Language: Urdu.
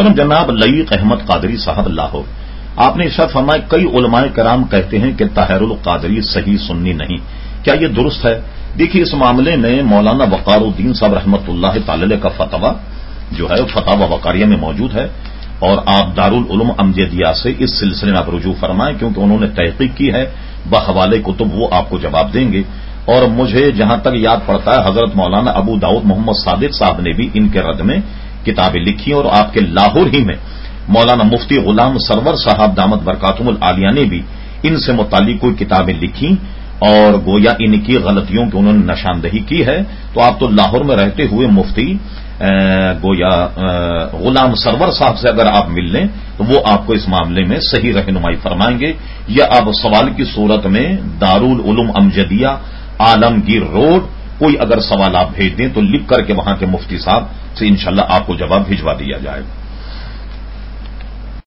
محترم جناب لئیق احمد قادری صاحب لاہور، آپ نے ارشاد فرمایا کئی علماء کرام کہتے ہیں کہ طاہر القادری صحیح سنی نہیں، کیا یہ درست ہے؟ دیکھیے اس معاملے میں مولانا وقار الدین صاحب رحمۃ اللہ تعالی علیہ کا فتویٰ جو ہے فتاوی وقاریہ میں موجود ہے، اور آپ دارالعلوم امجدیہ سے اس سلسلے میں آپ رجوع فرمائیں، کیونکہ انہوں نے تحقیق کی ہے بحوالے کتب، وہ آپ کو جواب دیں گے۔ اور مجھے جہاں تک یاد پڑتا ہے حضرت مولانا ابو داؤد محمد صادق صاحب نے بھی ان کے رد میں کتابیں لکھی، اور آپ کے لاہور ہی میں مولانا مفتی غلام سرور صاحب دامت برکاتہم العالیہ نے بھی ان سے متعلق کوئی کتابیں لکھی، اور گویا ان کی غلطیوں کی انہوں نے نشاندہی کی ہے۔ تو آپ تو لاہور میں رہتے ہوئے مفتی گویا غلام سرور صاحب سے اگر آپ مل لیں تو وہ آپ کو اس معاملے میں صحیح رہنمائی فرمائیں گے، یا آپ سوال کی صورت میں دارالعلوم امجدیہ عالمگیر روڈ کوئی اگر سوال آپ بھیج دیں تو لکھ کر کے وہاں کے مفتی صاحب سے انشاءاللہ آپ کو جواب بھجوا دیا جائے گا۔